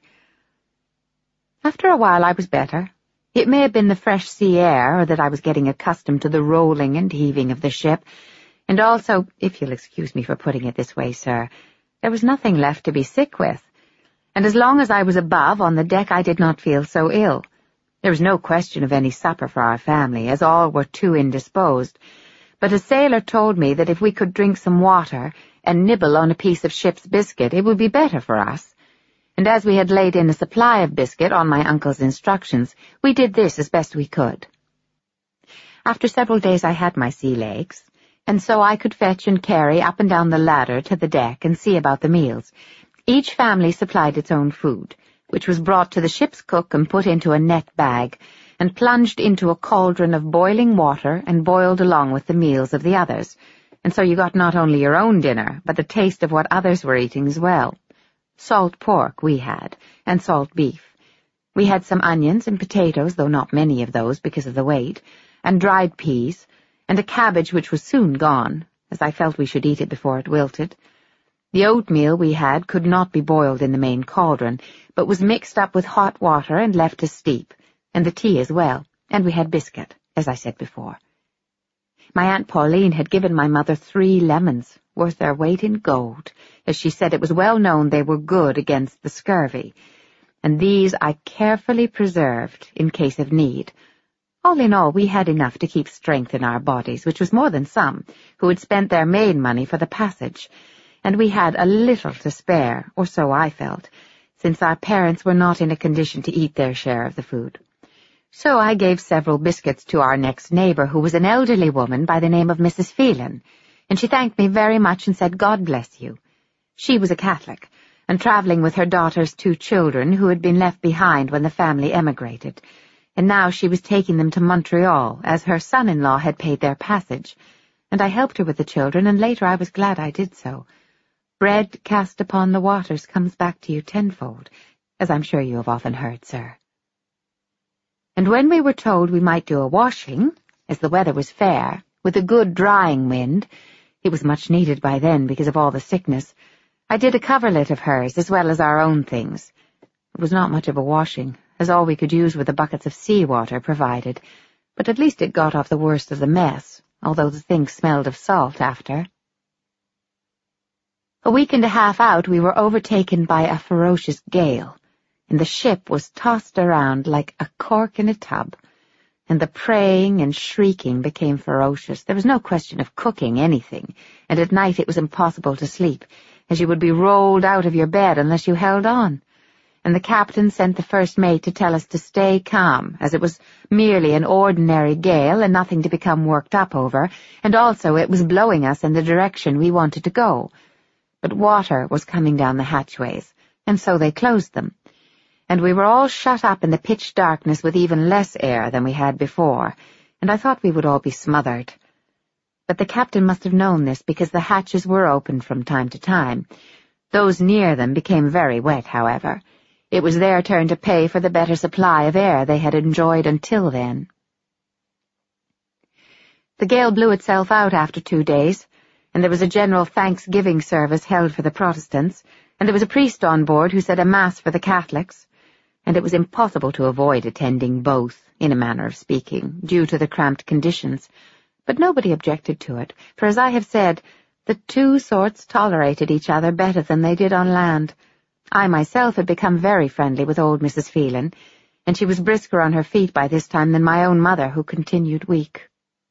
After a while I was better. It may have been the fresh sea air, or that I was getting accustomed to the rolling and heaving of the ship, and also, if you'll excuse me for putting it this way, sir, there was nothing left to be sick with, and as long as I was above on the deck I did not feel so ill. There was no question of any supper for our family, as all were too indisposed, but a sailor told me that if we could drink some water and nibble on a piece of ship's biscuit it would be better for us. And as we had laid in a supply of biscuit on my uncle's instructions, we did this as best we could. After several days I had my sea legs, and so I could fetch and carry up and down the ladder to the deck and see about the meals. Each family supplied its own food, which was brought to the ship's cook and put into a net bag, and plunged into a cauldron of boiling water and boiled along with the meals of the others, and so you got not only your own dinner, but the taste of what others were eating as well. Salt pork we had, and salt beef. We had some onions and potatoes, though not many of those because of the weight, and dried peas, and a cabbage which was soon gone, as I felt we should eat it before it wilted. The oatmeal we had could not be boiled in the main cauldron, but was mixed up with hot water and left to steep, and the tea as well, and we had biscuit. as I said before. My Aunt Pauline had given my mother three lemons, worth their weight in gold, as she said it was well known they were good against the scurvy, and these I carefully preserved in case of need. All in all, we had enough to keep strength in our bodies, which was more than some, who had spent their main money for the passage, and we had a little to spare, or so I felt, since our parents were not in a condition to eat their share of the food. So I gave several biscuits to our next neighbour, who was an elderly woman by the name of Missus Phelan, and she thanked me very much and said, "God bless you." She was a Catholic, and travelling with her daughter's two children, who had been left behind when the family emigrated, and now she was taking them to Montreal, as her son-in-law had paid their passage, and I helped her with the children, and later I was glad I did so. Bread cast upon the waters comes back to you tenfold, as I'm sure you have often heard, sir. And when we were told we might do a washing, as the weather was fair, with a good drying wind, it was much needed by then because of all the sickness, I did a coverlet of hers as well as our own things. It was not much of a washing, as all we could use were the buckets of sea-water provided, but at least it got off the worst of the mess, although the thing smelled of salt after. A week and a half out we were overtaken by a ferocious gale, and the ship was tossed around like a cork in a tub, and the praying and shrieking became ferocious. There was no question of cooking anything, and at night it was impossible to sleep, as you would be rolled out of your bed unless you held on. And the captain sent the first mate to tell us to stay calm, as it was merely an ordinary gale and nothing to become worked up over, and also it was blowing us in the direction we wanted to go. But water was coming down the hatchways, and so they closed them, and we were all shut up in the pitch darkness with even less air than we had before, and I thought we would all be smothered. But the captain must have known this, because the hatches were opened from time to time. Those near them became very wet, however. It was their turn to pay for the better supply of air they had enjoyed until then. The gale blew itself out after two days, and there was a general Thanksgiving service held for the Protestants, and there was a priest on board who said a mass for the Catholics, and it was impossible to avoid attending both, in a manner of speaking, due to the cramped conditions. But nobody objected to it, for as I have said, the two sorts tolerated each other better than they did on land. I myself had become very friendly with old Missus Phelan, and she was brisker on her feet by this time than my own mother, who continued weak.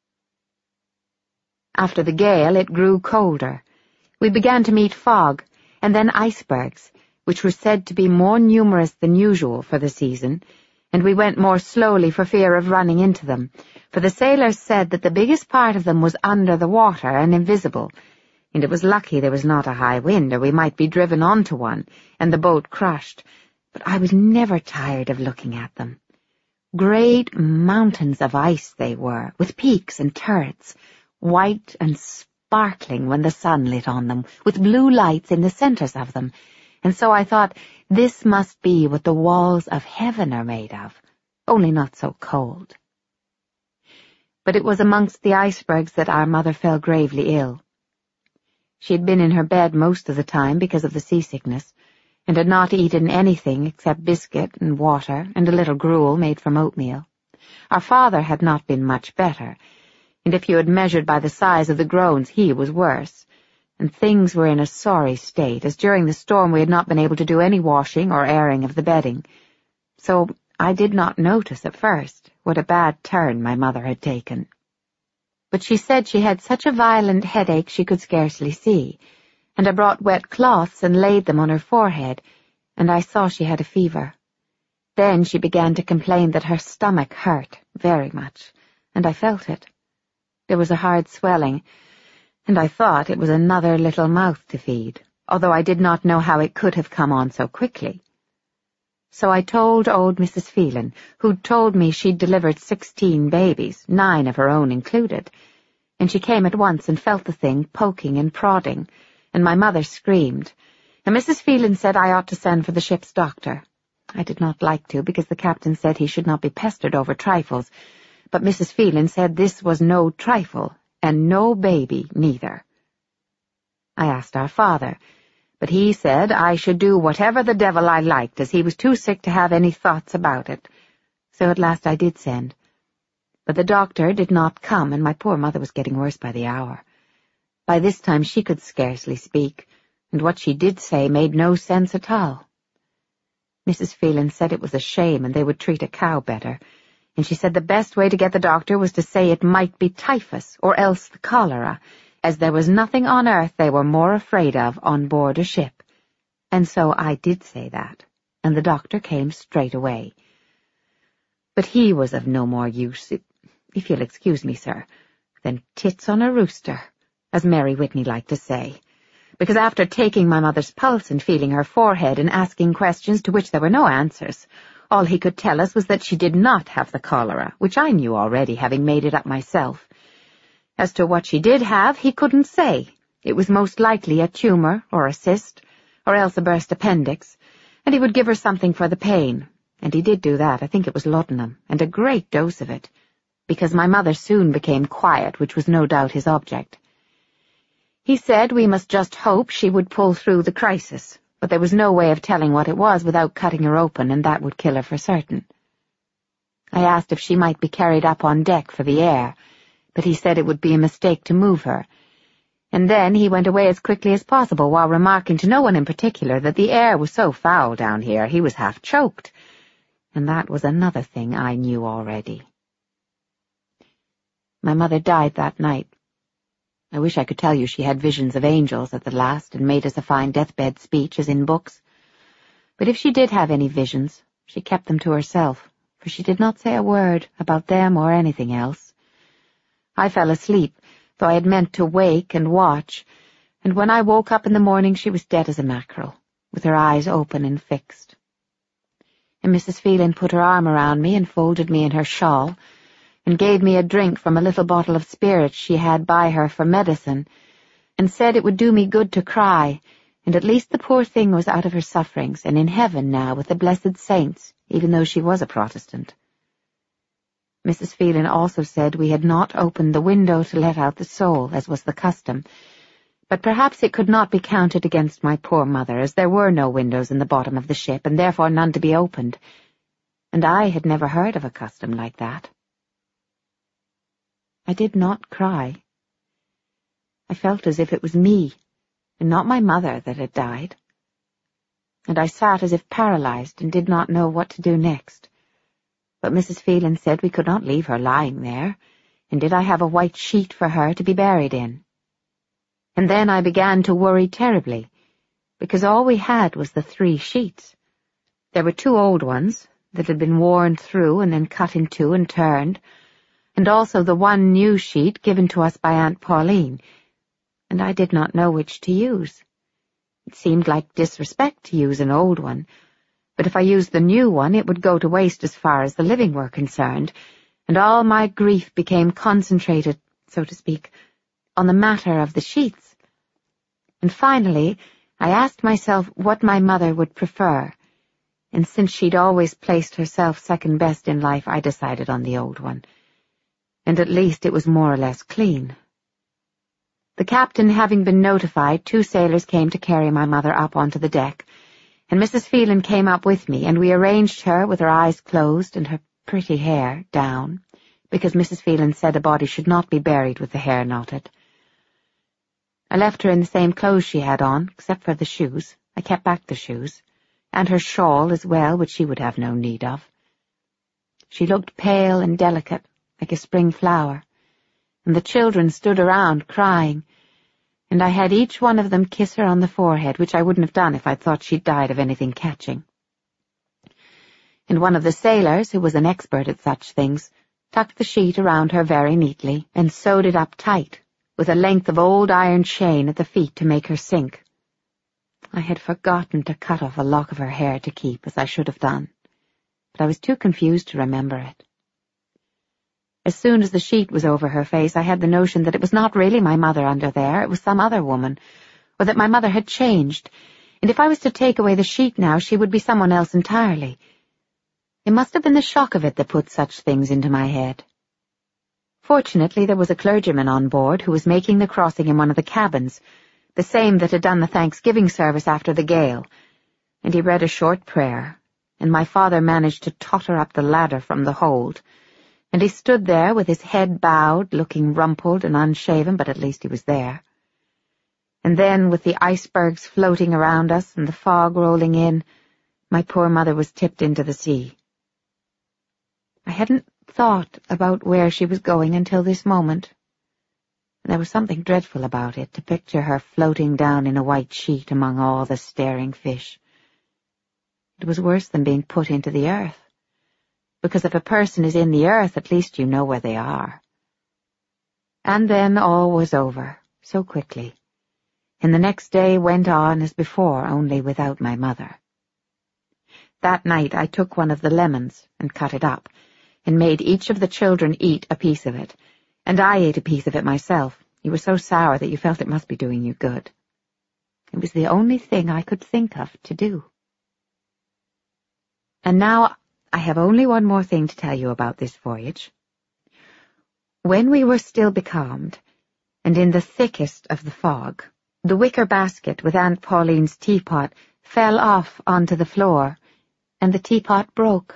After the gale, it grew colder. We began to meet fog, and then icebergs, which were said to be more numerous than usual for the season, and we went more slowly for fear of running into them, for the sailors said that the biggest part of them was under the water and invisible, and it was lucky there was not a high wind, or we might be driven onto one, and the boat crushed. But I was never tired of looking at them. Great mountains of ice they were, with peaks and turrets, white and sparkling when the sun lit on them, with blue lights in the centres of them, and so I thought, this must be what the walls of heaven are made of, only not so cold. But it was amongst the icebergs that our mother fell gravely ill. She had been in her bed most of the time because of the seasickness, and had not eaten anything except biscuit and water and a little gruel made from oatmeal. Our father had not been much better, and if you had measured by the size of the groans, he was worse, and things were in a sorry state, as during the storm we had not been able to do any washing or airing of the bedding. So I did not notice at first what a bad turn my mother had taken. But she said she had such a violent headache she could scarcely see, and I brought wet cloths and laid them on her forehead, and I saw she had a fever. Then she began to complain that her stomach hurt very much, and I felt it. There was a hard swelling, and I thought it was another little mouth to feed, although I did not know how it could have come on so quickly. So I told old Missus Phelan, who'd told me she'd delivered sixteen babies, nine of her own included, and she came at once and felt the thing poking and prodding, and my mother screamed, and Missus Phelan said I ought to send for the ship's doctor. I did not like to, because the captain said he should not be pestered over trifles, but Missus Phelan said this was no trifle, and no baby neither. I asked our father, but he said I should do whatever the devil I liked, as he was too sick to have any thoughts about it. So at last I did send. But the doctor did not come, and my poor mother was getting worse by the hour. By this time she could scarcely speak, and what she did say made no sense at all. Missus Phelan said it was a shame and they would treat a cow better, and she said the best way to get the doctor was to say it might be typhus or else the cholera, as there was nothing on earth they were more afraid of on board a ship. And so I did say that, and the doctor came straight away. But he was of no more use, if you'll excuse me, sir, than tits on a rooster, as Mary Whitney liked to say, because after taking my mother's pulse and feeling her forehead and asking questions to which there were no answers, all he could tell us was that she did not have the cholera, which I knew already, having made it up myself. As to what she did have, he couldn't say. It was most likely a tumour or a cyst, or else a burst appendix, and he would give her something for the pain, and he did do that. I think it was laudanum, and a great dose of it, because my mother soon became quiet, which was no doubt his object. He said we must just hope she would pull through the crisis, but there was no way of telling what it was without cutting her open, and that would kill her for certain. I asked if she might be carried up on deck for the air, but he said it would be a mistake to move her, and then he went away as quickly as possible, while remarking to no one in particular that the air was so foul down here he was half choked, and that was another thing I knew already. My mother died that night. I wish I could tell you she had visions of angels at the last and made us a fine deathbed speech as in books. But if she did have any visions, she kept them to herself, for she did not say a word about them or anything else. I fell asleep, though I had meant to wake and watch, and when I woke up in the morning she was dead as a mackerel, with her eyes open and fixed. And Missus Phelan put her arm around me and folded me in her shawl, and gave me a drink from a little bottle of spirits she had by her for medicine, and said it would do me good to cry, and at least the poor thing was out of her sufferings and in heaven now with the blessed saints, even though she was a Protestant. Missus Phelan also said we had not opened the window to let out the soul, as was the custom, but perhaps it could not be counted against my poor mother, as there were no windows in the bottom of the ship, and therefore none to be opened, and I had never heard of a custom like that. I did not cry. I felt as if it was me, and not my mother, that had died. And I sat as if paralyzed and did not know what to do next. But Missus Phelan said we could not leave her lying there, and did I have a white sheet for her to be buried in? And then I began to worry terribly, because all we had was the three sheets. There were two old ones that had been worn through and then cut in two and turned, and also the one new sheet given to us by Aunt Pauline, and I did not know which to use. It seemed like disrespect to use an old one, but if I used the new one it would go to waste as far as the living were concerned, and all my grief became concentrated, so to speak, on the matter of the sheets. And finally I asked myself what my mother would prefer, and since she'd always placed herself second best in life, I decided on the old one. And at least it was more or less clean. The captain having been notified, two sailors came to carry my mother up onto the deck, and Missus Phelan came up with me, and we arranged her with her eyes closed and her pretty hair down, because Missus Phelan said a body should not be buried with the hair knotted. I left her in the same clothes she had on, except for the shoes. I kept back the shoes, and her shawl as well, which she would have no need of. She looked pale and delicate, like a spring flower, and the children stood around crying, and I had each one of them kiss her on the forehead, which I wouldn't have done if I'd thought she'd died of anything catching. And one of the sailors, who was an expert at such things, tucked the sheet around her very neatly and sewed it up tight, with a length of old iron chain at the feet to make her sink. I had forgotten to cut off a lock of her hair to keep, as I should have done, but I was too confused to remember it. As soon as the sheet was over her face, I had the notion that it was not really my mother under there, it was some other woman, or that my mother had changed, and if I was to take away the sheet now, she would be someone else entirely. It must have been the shock of it that put such things into my head. Fortunately, there was a clergyman on board who was making the crossing in one of the cabins, the same that had done the Thanksgiving service after the gale, and he read a short prayer, and my father managed to totter up the ladder from the hold, and he stood there with his head bowed, looking rumpled and unshaven, but at least he was there. And then, with the icebergs floating around us and the fog rolling in, my poor mother was tipped into the sea. I hadn't thought about where she was going until this moment. There was something dreadful about it, to picture her floating down in a white sheet among all the staring fish. It was worse than being put into the earth, because if a person is in the earth, at least you know where they are. And then all was over, so quickly, and the next day went on as before, only without my mother. That night I took one of the lemons and cut it up, and made each of the children eat a piece of it, and I ate a piece of it myself. You were so sour that you felt it must be doing you good. It was the only thing I could think of to do. And now I have only one more thing to tell you about this voyage. When we were still becalmed, and in the thickest of the fog, the wicker basket with Aunt Pauline's teapot fell off onto the floor, and the teapot broke.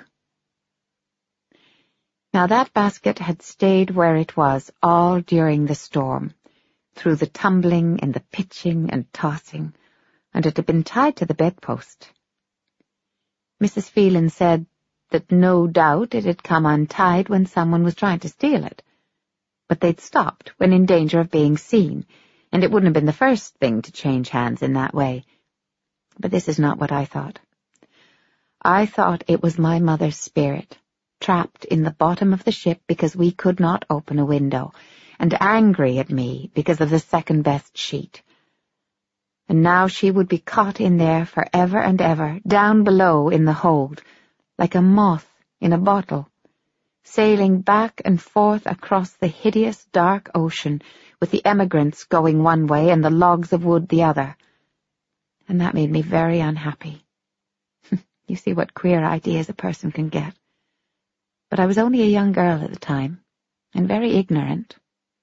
Now that basket had stayed where it was all during the storm, through the tumbling and the pitching and tossing, and it had been tied to the bedpost. Missus Phelan said that no doubt it had come untied when someone was trying to steal it, but they'd stopped when in danger of being seen, and it wouldn't have been the first thing to change hands in that way. But this is not what I thought. I thought it was my mother's spirit, trapped in the bottom of the ship because we could not open a window, and angry at me because of the second-best sheet. And now she would be caught in there for ever and ever, down below in the hold, like a moth in a bottle, sailing back and forth across the hideous dark ocean, with the emigrants going one way and the logs of wood the other. And that made me very unhappy. You see what queer ideas a person can get. But I was only a young girl at the time, and very ignorant.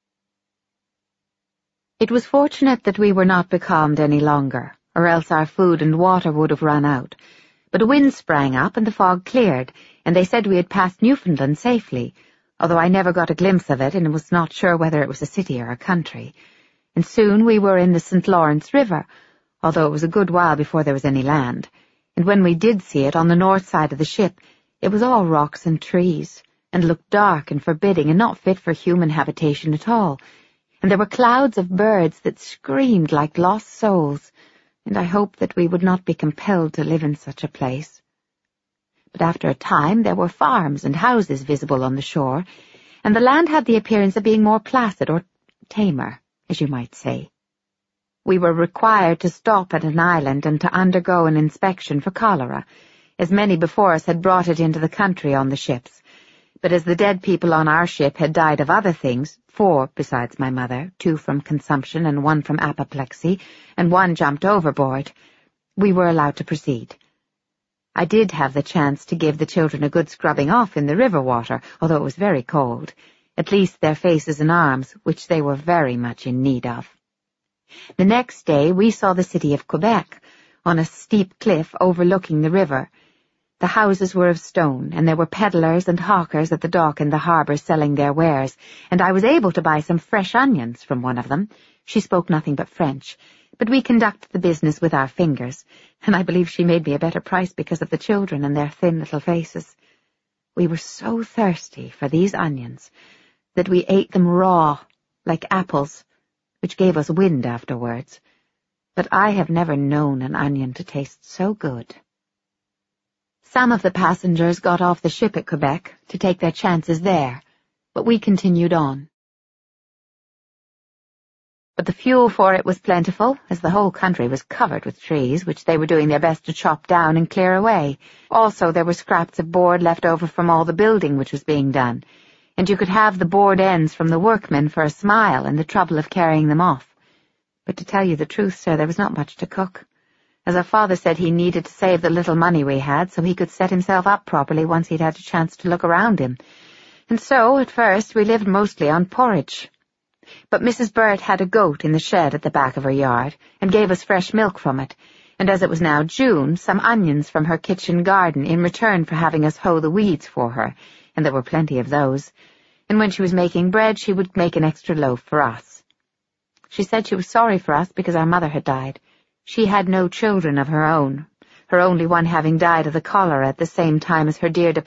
It was fortunate that we were not becalmed any longer, or else our food and water would have run out. But a wind sprang up and the fog cleared, and they said we had passed Newfoundland safely, although I never got a glimpse of it and was not sure whether it was a city or a country. And soon we were in the Saint Lawrence River, although it was a good while before there was any land, and when we did see it on the north side of the ship, it was all rocks and trees, and looked dark and forbidding and not fit for human habitation at all, and there were clouds of birds that screamed like lost souls, and I hoped that we would not be compelled to live in such a place. But after a time there were farms and houses visible on the shore, and the land had the appearance of being more placid or tamer, as you might say. We were required to stop at an island and to undergo an inspection for cholera, as many before us had brought it into the country on the ships. But as the dead people on our ship had died of other things, four besides my mother, two from consumption and one from apoplexy, and one jumped overboard, we were allowed to proceed. I did have the chance to give the children a good scrubbing off in the river water, although it was very cold, at least their faces and arms, which they were very much in need of. The next day we saw the city of Quebec, on a steep cliff overlooking the river. The houses were of stone, and there were peddlers and hawkers at the dock in the harbour selling their wares, and I was able to buy some fresh onions from one of them. She spoke nothing but French, but we conducted the business with our fingers, and I believe she made me a better price because of the children and their thin little faces. We were so thirsty for these onions that we ate them raw, like apples, which gave us wind afterwards. But I have never known an onion to taste so good. Some of the passengers got off the ship at Quebec to take their chances there, but we continued on. But the fuel for it was plentiful, as the whole country was covered with trees, which they were doing their best to chop down and clear away. Also, there were scraps of board left over from all the building which was being done, and you could have the board ends from the workmen for a smile and the trouble of carrying them off. But to tell you the truth, sir, there was not much to cook, as our father said he needed to save the little money we had so he could set himself up properly once he'd had a chance to look around him. And so, at first, we lived mostly on porridge. But Missus Burt had a goat in the shed at the back of her yard, and gave us fresh milk from it, and as it was now June, some onions from her kitchen garden in return for having us hoe the weeds for her, and there were plenty of those, and when she was making bread she would make an extra loaf for us. She said she was sorry for us because our mother had died. She had no children of her own, her only one having died of the cholera at the same time as her dear